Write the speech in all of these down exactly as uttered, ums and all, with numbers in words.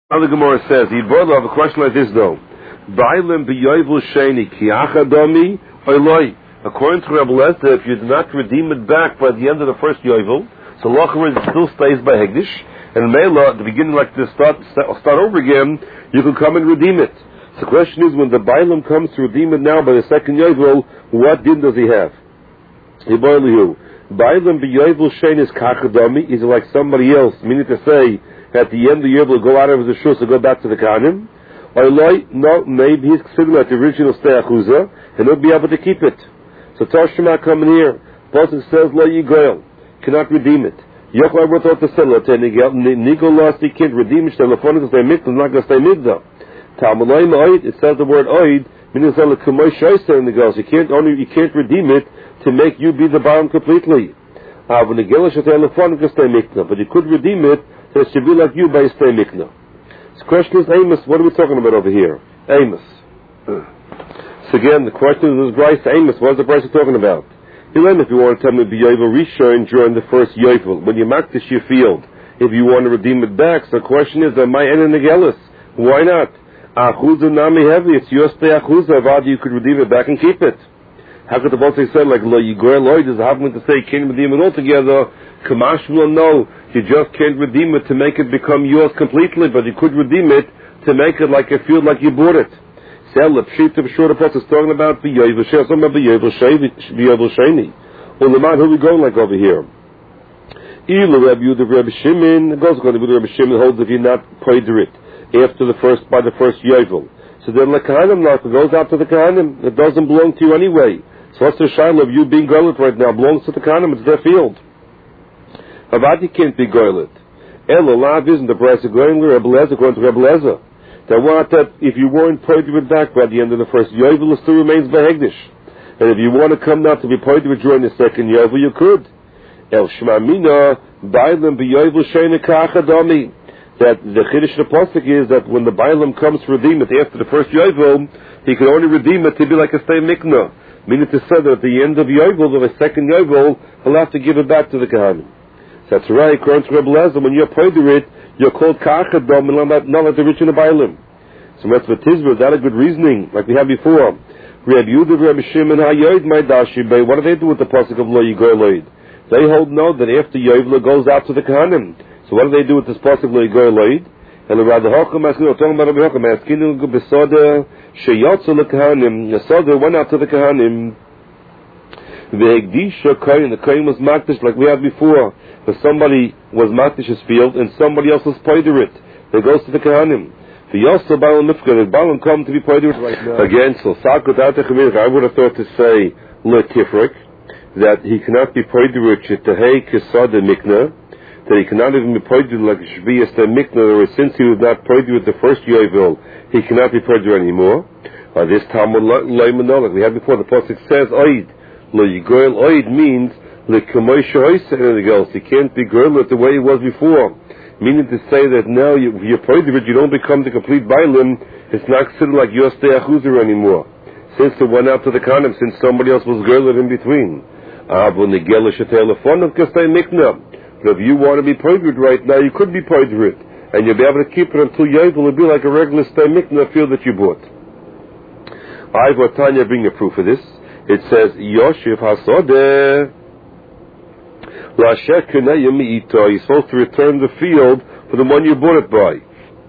Now the Gemara says, Yidbarlo, I have a question like this though. Bailim b'yoyvul sheni kiachadami oiloi. According to Rabbi Lezer, if you do not redeem it back by the end of the first yovel, so Lachar it still stays by Hegdish, and Mela, at the beginning like to start, start over again, you can come and redeem it. So the question is, when the Bailim comes to redeem it now by the second yovel, what din does he have? Yidbarlo, Bailim b'yoyvul sheni is kachadami, is it like somebody else, meaning to say, at the end of the year, will go out of his shul to go back to the Kohanim. Or no, maybe he's considered like the original stay achuza, and he'll be able to keep it. So Tashma coming here, Pasuk says lo yigoel, cannot redeem it. Yochel ever thought to sell it, and Nigel lost, he can't redeem it. Telephone to stay mitzvah, not going to stay mitzvah. Talmudai ma'oid, it says the word oid, meaning it's like a kumoy shoyster in the girls. You can't only you can't redeem it to make you be the bottom completely. Uh, when the gelish telephone can stay mitzvah, but you could redeem it. So it should be like you by Stay Mikna. The question is, Amos, what are we talking about over here? Amos. So again, the question is, Bryce, Amos, what is the Bryce talking about? Elaine, if you want to tell me, be Yovel Rishon during the first Yovel, when you mark this your field, if you want to redeem it back, so the question is, am I in the Gelis? Why not? Achuza Nami Heavy, it's your Stay Achuza, Vadi, you could redeem it back and keep it. How could the both say, like, Lo Yigor Lloyd is having to say, can't redeem it altogether? Kamash will know. You just can't redeem it to make it become yours completely, but you could redeem it to make it like you feel like you bought it. Sell the pshit of short post is talking about the yovel sheni. Something about the yovel sheni. Well, the man who we going like over here? Elu Rabbi Yehuda Rabbi Shimon. It goes according to Rabbi Shimon holds if you're not paid it after the first by the first yovel. So then the Kohanim now goes out to the Kohanim. It doesn't belong to you anyway. So what's the shiloh of you being golet right now? It belongs to the Kohanim. It's their field. Avadi can't be goylet. Elo lav isn't the price of goylet. Rebbe Lezer, according to Rebbe Lezer, they want that if you weren't paid with back by the end of the first yovel, it still remains by Hegdish. And if you want to come now to be paid with during the second yovel, you could. El shmamina bailam b'yovel sheina kachadami. That the chiddush of the pasuk is that when the bailam comes to redeem it after the first yovel, he can only redeem it to be like a stay mikna. Meaning to say that at the end of yovel, of a second yovel, he'll have to give it back to the Kohanim. That's right, according to Rebbe Lezer, when you're paid to it, you're called Kachadom, and not like the rich in the Bailim. So that's for Tizra, is that a good reasoning, like we had before? Rabbi Yehuda, Rabbi Shimon, HaYoid, my Dashi, what do they do with the pasuk of Lo Yigor Loid? They hold no, that after Yovel goes out to the Kohanim. So what do they do with this pasuk Lo Yigor Loid? And the Rabbi Hocham, asking, we're talking about Rabbi Hocham, asking, Besoda, Sheyotzu LeKohanim, the Soda went out to the Kohanim, the Hegdisha Kohen, the Kohen was Makdish, like we had before. But somebody was Makdish's field and somebody else was Poider it. They goes to the Kohanim. The Yossel Baal Mifka, the Baal come to be Poider right now. Again, so Sakut Atachamir, I would have thought to say Le Tifrik, that he cannot be Poider it to Hey Kisada Mikna, that he cannot even be Poider like it should be as the Mikna, or since he was not Poider with the first Yovel, he cannot be Poider anymore. Uh, this Talmud Leimanol, like we had before, the Pasuk says, Oid. Lo Yigor Oid means Le Kumoy Shoyser and the girls. You can't be goylet the way it was before. Meaning to say that now you, you're paid of it, you don't become the complete Bailim. It's not considered like your stay achuzer anymore. Since it went out to the Kohanim, since somebody else was goylet in between. Ah, but the gelish telephone of Kastay Mikna. But if you want to be paid with right now, you could be paid with it, and you'll be able to keep it until Yovel will be like a regular stay Mikna field that you bought. I will Tanya bring a proof of this. It says, Yoshev Hasodeh, Lasher Kenayim Ito, you're supposed to return the field for the one you bought it by.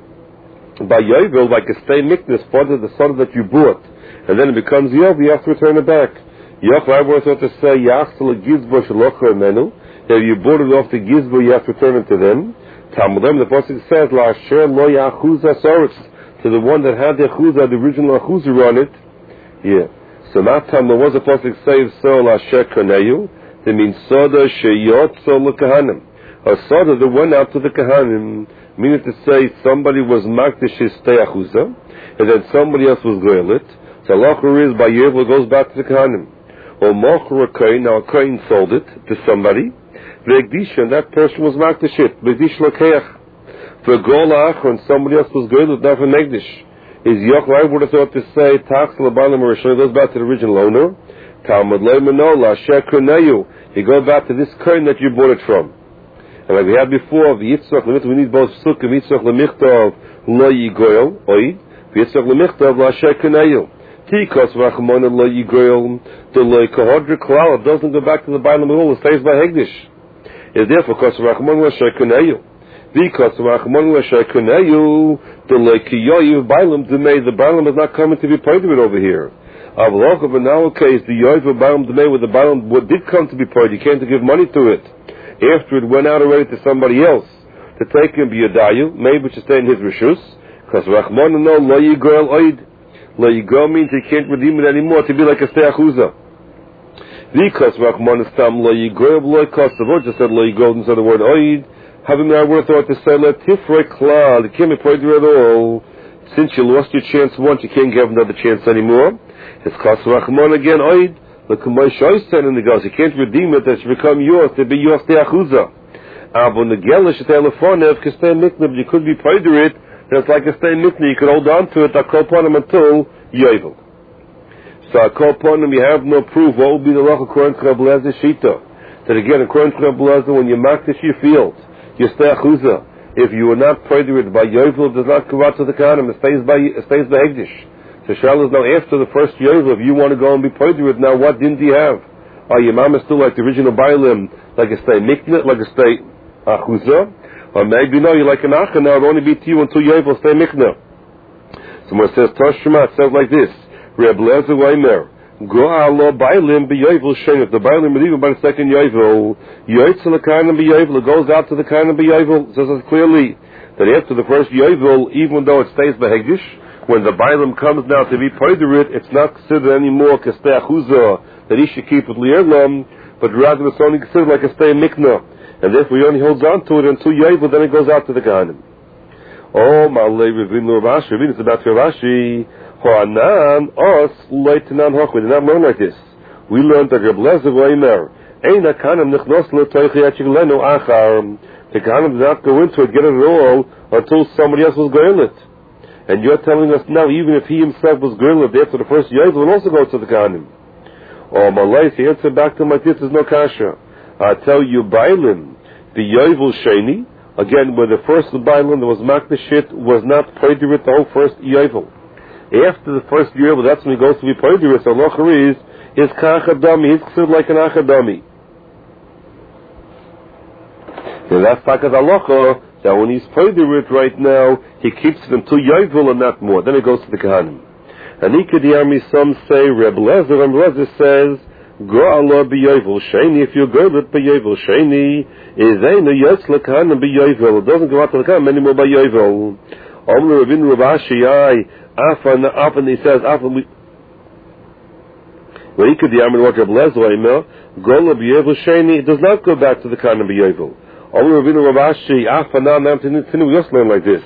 By Yovel, like a stay miknas, part of the son that you bought, and then it becomes Yovel, you have to return it back. Yochel, I was thought to say, Yachsel Gizbo Shalocha Emenu, if you bought it off the Gizbo, you have to return it to them. Talmudem, the pasuk says, Lasher Lo Yachuza Soritz, to the one that had the Achuzah, the original Achuzah on it. Yeah. So that time there was a pasuk say so Lasher Kaneyu. That means Soda Sheyot So LeKohanim. A Soda that went out to the Kohanim, meaning to say somebody was Makdish's Stei Achuza, and then somebody else was Goylet. So Lachar is by Yovel goes back to the Kohanim. Or Mochar a Kohen, now a Kohen sold it to somebody. V'egdisha, and that person was Makdish it. V'egdish Lakeach. V'golach, and somebody else was Goylet, not for Megdish. Is Yochel, I would have thought to say, Tax Labanim Rishon, goes back to the original owner. Talmud Leimanola, Sheker Neyu. You go back to this coin that you bought it from. And like we had before, v'yitzrach l'michtav, we need both psukim, v'yitzrach l'michtav lo yigoyel, oid, v'yitzrach l'michtav l'asher kaneyu. Tikos v'achmona lo yigoyel, the lo yikahodra klal, it doesn't go back to the Bailam at all, it stays by Hegdish. It's therefore, kos v'achmona l'asher kaneyu. V'kos v'achmona l'asher kaneyu, the lo yikiyoyu Bailam, the Bailam is not coming to be part of it over here. Avlokov, in our case, the yoiv of Bailam Demei, where the Bailam what did come to be part, he came to give money to it. After it went out already to somebody else to take him b'yadayu, maybe to stay in his rishus, because Rachmana no lo yigol oid. Lo yigol means he can't redeem it anymore to be like a steachuza. Because Rachmana stam lo yigol lo yikosavo, just said lo yigol instead of the word oid. Having I would have thought to say let tifrei klal, you can't be part at all. Since you lost your chance once, you can't give another chance anymore. It's Kos Rachmana again oid. Look at my shoysten in the goes. You can't redeem it. That should become yours to be yours teachuza. Abo negela shetelefonev k'stei mikna. You could be paid to it. It's like a stay mikna. You could hold on to it. I call upon him until yovel. So I call upon him. You have no proof. What will be the law according to Rabbi Lezer Shita? That again, according to Rabbi Lezer, when you mark this your field, you teachuza. If you were not paid to it by yovel, it does not go out to the kanim. It stays by it stays by hegdish. So Shal is now after the first yovel. If you want to go and be paid to it, now what didn't he have? Are your mama still like the original Bailim, like a stay mikna, like a stay achuza? Or maybe no, you're like an acha now, it'll only be to you until yovel stay mikna. Someone says, Toshma, it says like this, Reb Lezer Weimer, Go alo Bailim be yovel shein. If the Bailim is even by the second yovel, yoitzel the kind of be yovel, it goes out to the kind of be yovel. It says it clearly that after the first yovel, even though it stays by hegdish, when the Bailam comes now to be poiderit, it's not considered anymore k'stei achuza, that he should keep it li'erlam, but rather it's only considered like a stay mikna, and therefore he only holds on to it until yovel, then it goes out to the kahanim. Oh, ma'alei Ravinu Rav Ashi, Ravinu, it's about Rav Ashi, ho'anan, os, le'tanan hoch, we did not learn like this. We learned that Reb Lezer Weimer, ein ha'kanim nichnos le'toichi yachigilenu achar, the kahanim did not go into it, get it at all, until somebody else was goyel it. And you're telling us now, even if he himself was grilled after the first yovel, will also go to the kahanim. Or Malay, he answered back to him like this, there's no kasha. I tell you, Bailim, the yovel sheni, again, where the first Bailim that was makdashit was not poiderit the whole first yovel. After the first yovel, that's when he goes to be poiderit. So locher is, is kachadami, he's considered like an achadami. And that's like a locher. That when he's poiderit right now, he keeps it until yovel and not more. Then it goes to the kahanim. And Ikadiyami, some say, Reb Lezer, and Lezer says, Go Allah be yovel sheni. If you go it be yovel sheni, is ain't a yotz le kahanim be yovel. It doesn't go out to the kahanim anymore by yovel. Omle Ravinu Rav Ashi, I, Afan, Afan, he says, Afan, we, when Ikadiyami, what Reb Lezer, I know, Go Allah be yovel sheni, it does not go back to the kahanim be yovel. We just learn like this.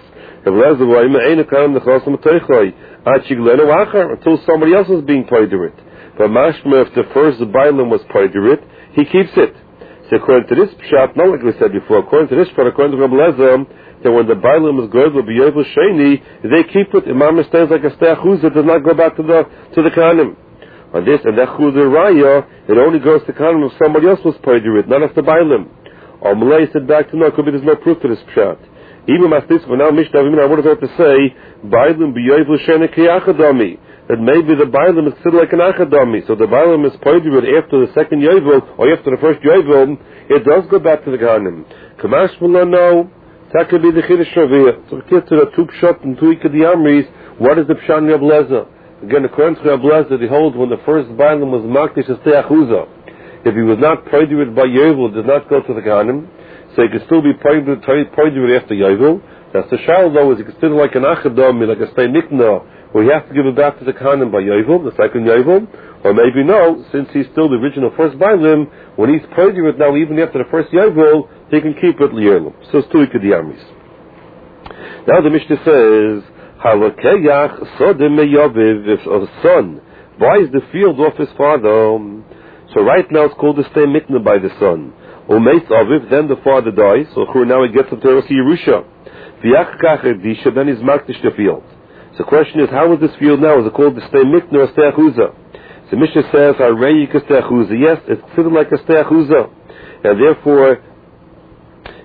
Until somebody else is being poiderit. But mashma, if the first Bailam was poiderit, he keeps it. So according to this pshat, not like we said before, according to this pshat, according to Reb Lezer, that when the Bailam is good, will be yovel sheni, they keep it. Imam stands like a steachuz, it does not go back to the to the kahanim. On this and that chuz raya, it only goes to kahanim if somebody else was poiderit, not if the Bailam. Or Malay said back to no, could be there's no proof to this pshat. Even Mastis, for now, Mishnah, I would have had to say, Bailim b'yovel sheni k'yachadami, that maybe the Bailim is considered like an achadami. So the Bailim is poiderit after the second yovel, or after the first yovel, it does go back to the kahanim. Kamash Mullah, no, that could be the Chiddush Raviyah. So we get to the two pshat and two ikadiyamris, what is the pshat in Reb Lezer? Again, according to Reb Lezer, they hold when the first Bailim was makdish as te'achuza. If he was not poiderit by yovel, it does not go to the kahanim. So he could still be poiderit after yovel. That's the shal though, is he considered like an achadami, like a stay nikna, where he has to give it back to the kahanim by yovel, the second yovel. Or maybe no, since he's still the original first Bailim, when he's poiderit now, even after the first yovel, he can keep it liyerlim. So it's two ikadiyamis. Now the Mishnah says, halakeyach sodim meyaviv, if a son buys the field off his father. So right now it's called the stay mikna by the son. Umeis aviv, then the father dies. So now he gets up to Yerusha. V'yach kach edisha, then he's makdish the field. So the question is, how is this field now? Is it called the stay mikna or stay achuza? So Mishnah says, harei ka stay achuza. Yes, it's considered like a stay achuza, and therefore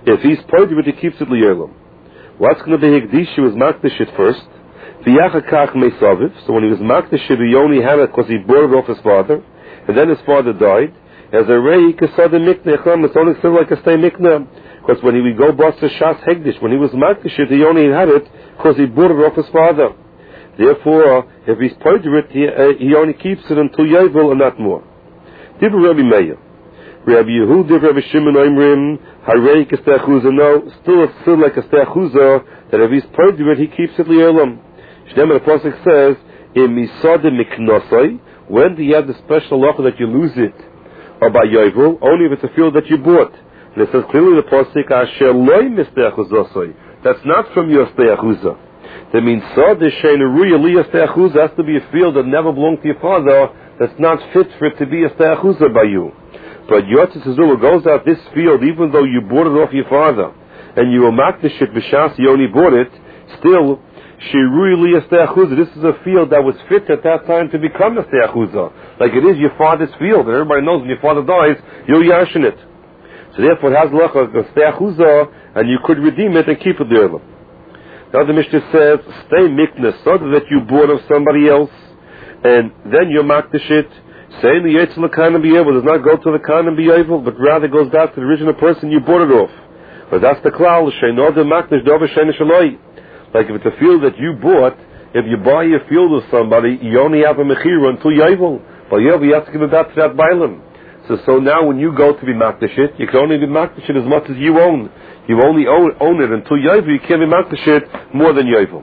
If he's pointed it, he keeps it liyerlam. What's going to be hikdishu is makdashit first. V'yachakach meisaviv. So when he was makdashit, he only had it because he bought it off his father, and then his father died. As a rei kasada mikneh, it's only still like a stay mikneh. Because when he would go bust the shas hegdish, when he was makdashit, he only had it because he bought it off his father. Therefore, if he's pointed it, he, uh, he only keeps it until yovel and not more. Divrei Rabbi Meir. Rabbi Yehuda, Rabbi Shimon Oimrim, Harei Kastei Achuzah. No, still it's still like a Kastei Achuzah, that if he's pointed it, he keeps it liyerlam. Shneimar the Pasuk says, in Misada Miknosai, when do you have the special offer that you lose it? Or by yovel, only if it's a field that you bought. And it says clearly the Pasuk, Asher Loi Mistei Achuzah. That's not from your Kastei Achuzah. That means Sada Shein Ruya Li Kastei Achuzah has to be a field that never belonged to your father, that's not fit for it to be a Kastei Achuzah by you. But Yotzis Azula goes out this field, even though you bought it off your father, and you were makdashit b'shas, you only bought it, still, Shirui Li Kastei Achuzah, this is a field that was fit at that time to become a Kastei Achuzah. Like it is your father's field, and everybody knows when your father dies, you'll yashin it. So therefore it has like a Kastei Achuzah, and you could redeem it and keep it there. Now the Mishnah says, stay miknah, so that you bought of somebody else, and then you're makdashit. Saying the Yetzel L'Kan and B'Yevel does not go to the Kan and B'Yevel, but rather goes back to the original person you bought it off. But that's the klal, She'nod Makdash Dover She'en Shaloi. Like if it's a field that you bought, if you buy a field of somebody, you only have a mechira until Yevel. But Yevel, you have to give it back to that Bailam. So, so now when you go to be Makdashit, you can only be Makdashit as much as you own. You only own, own it until Yevel, you can't be Makdashit more than Yevel.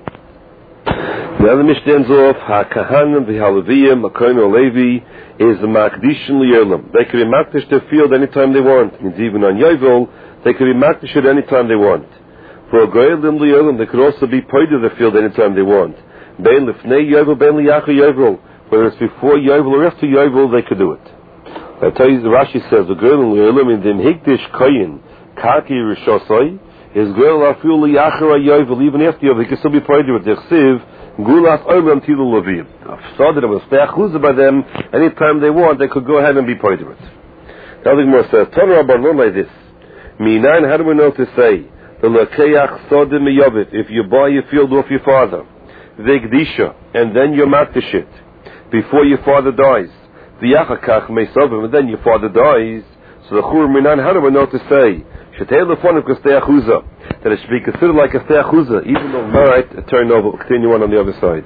The other Mishnah ends off, HaKahanim v'Halaviyim, HaKohen Levi, is the Makdishin Liyerlam. They can be Makdish their field anytime they want. It means even on Yovel, they can be Makdish it anytime they want. For a Goyelim Liyerlam, they could also be paid to the field anytime they want. Bein Lifnei Yovel, Bein Liyacha Yovel. Whether it's before Yovel or after Yovel, they could do it. I tell you, the Rashi says, the Goyelim Liyerlam, in Dim Hikdish Koyin, Kaki Rishosai, is Goyel Afil Liyacha Yovel, even after Yovel, they can still be paid to it. They're Siv, Gulas Olam Tilu Levim. I've saw that it was Steachuzah by them. Anytime they want, they could go ahead and be paid to it. Now the Gemara says, Tana Rabban, not like this. Minan, how do we know to say? The Lekeach Sodim Miyovit. If you buy your field off your father, Vegdisha, and then you makdish it before your father dies. V'yachakach Meisovim, and then your father dies. So the Chur Minan, how do we know to say? Shetei Lefonim K'Steachuzah. That it should be considered like a Steachuzah, even though, alright, turn over, continue on on the other side.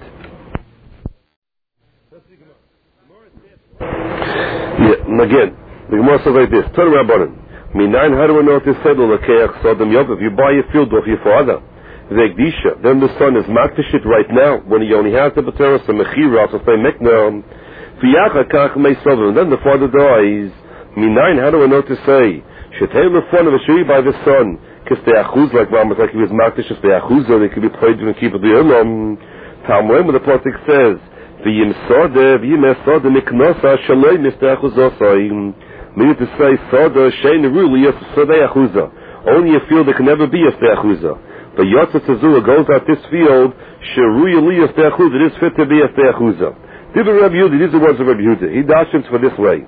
Yeah, again, the Gemara says like this, turn around button. Minayin, how do we know to say the Lekeach Sodom Yov? If you buy a field off your father, Vegdisha, then the son is makdashit right now, when he only has the B'teros, the Mechira, so say Mekna, V'yachakach Meisovim, then the father dies. Minayin, how do we know to say? Shetei Lefon of a Shiri by the son. K'Steachuz, like Rambam, like he was makdish K'Steachuzah, they could be played and keep it the Olam. Talmud, when the Pasuk says, V'yimsode, v'yimesode, miknosa, shaloi Misteachuzosai. Meaning to say, Soda, shein ruli, yes, Steachuzah. Only a field that can never be a Steachuzah. But Yotzat Azula goes out this field, Sheruya li a Steachuzah, it is fit to be a Steachuzah. Dibur Rabbi Yehuda, these are the words of Rabbi Yehuda. He dashes for this way.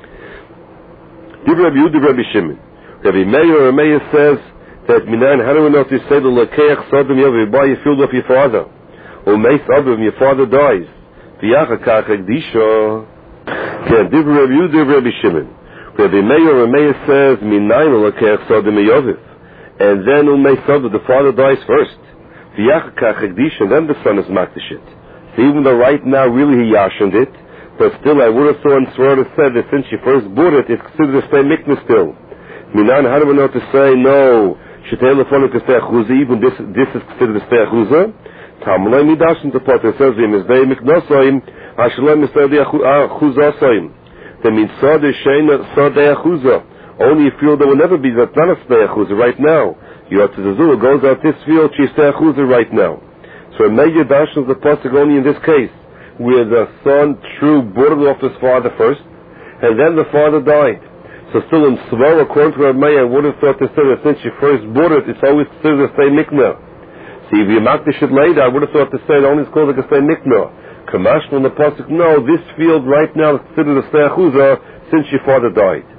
Dibur Rabbi Yehuda, Rabbi Shimon. Rabbi Meir, Rabbi Meir says, that Minan, how do we know to say the Lekeach Sodom Yov, you buy your field off your father, or Meis Adam, your father dies, V'yachakach Ekdisha, Ken Dibur Rabbi Yehuda, Rabbi Shimon. Rabbi Meir, Rabbi Meir says, Minayin Lekeach Sodom Yov, and then Meis Adam, the father dies first, V'yachakach Ekdisha, then the son is makdashit. So even though right now really he yashened it, but still I would have thought and sworn to said that since you first bought it, it's considered a stay miknah still. Minan, how do we know to say no? Shetei Lefonim K'Steachuzah, even this this is considered a Steachuzah. Talmud Midash in the part that says V'yimesdei Miknosoim, Ashalem Misdei Achuzosayim. That means Sadeh Shein Sadeh Achuzah. Only a field that will never be that's not a Steachuzah right now. Yotzazazul goes out this field, she's Steachuzah right now. So a major dash is the pasuk only in this case, where the son true bought it off his father first, and then the father died. So still in Svar, according to Rabbi Meir, I would have thought to say that since you first bought it, it's always considered a stay miknah. See, if you makdish it later, I would have thought to say it only is called like a stay miknah. Kamash from the pasuk, no, this field right now is considered a stay achuzah since your father died.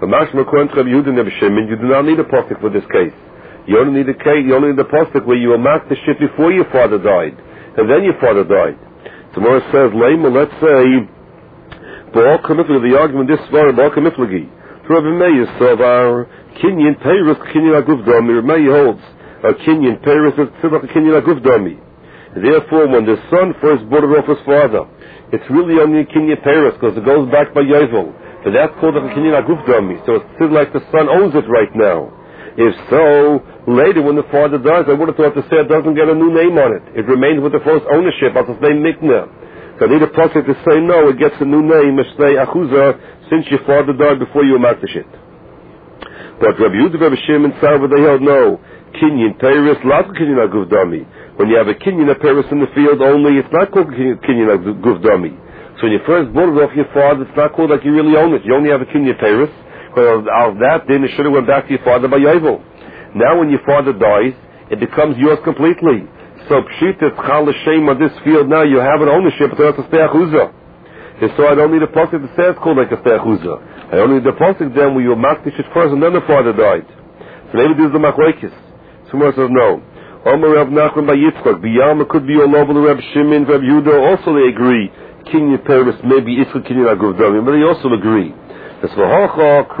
But mashma according to Rabbi Yehuda and Rabbi Shimon, you do not need a pasuk for this case. You only need a case, you only need a pasuk where you will mark the shit before your father died, and then your father died. Tomorrow says, Lema, let's say, Ba'al Kamiflagi, the argument this far, Ba'al Kamiflagi. Rabbi Meir says, our Kinyan Peirus, Kinyan Aguvdami, Rabbi Meir holds, a Kinyan Peirus is like a Kinyan Aguvdami. Therefore, when the son first brought it off his father, it's really only a Kinyan Peirus, because it goes back by Yovel. But that's called a Kinyan Aguvdami, so it's still like the son owns it right now. If so, later when the father dies, I would have thought the sale doesn't get a new name on it. It remains with the first ownership, as its name Mikna. So I need a prophet to say, no, it gets a new name, Mishnei Achuza, since your father died before you marked the shit. But Rabbi Yehuda, Rabbi Shimon, Sarva, they held, no. Kinyan Peirus, not Kinyan Aguvdami. When you have a Kinyan Peirus in the field only, it's not called Kinyan Aguvdami. So when you first bought it off your father, it's not called like you really own it. You only have a Kinyan Peirus. Well, out of that, then it should have went back to your father by Yovel. Now when your father dies, it becomes yours completely. So Pshita, Chal Hashem on this field now, you have an ownership, so that's a Steachuza. And so I don't need a pasuk that says called like a Steachuza. I only need a pasuk then where you mark the shit first and then the father died. So maybe this is the Machlokes. Someone says no. Omer Rav Nachman by Yitzchak, Biyama could be all over the Reb Shimon, Reb Yehuda, also they agree. Kinyan Peirus, maybe Yitzchak Kinyan Aguvdami, but they also agree. That's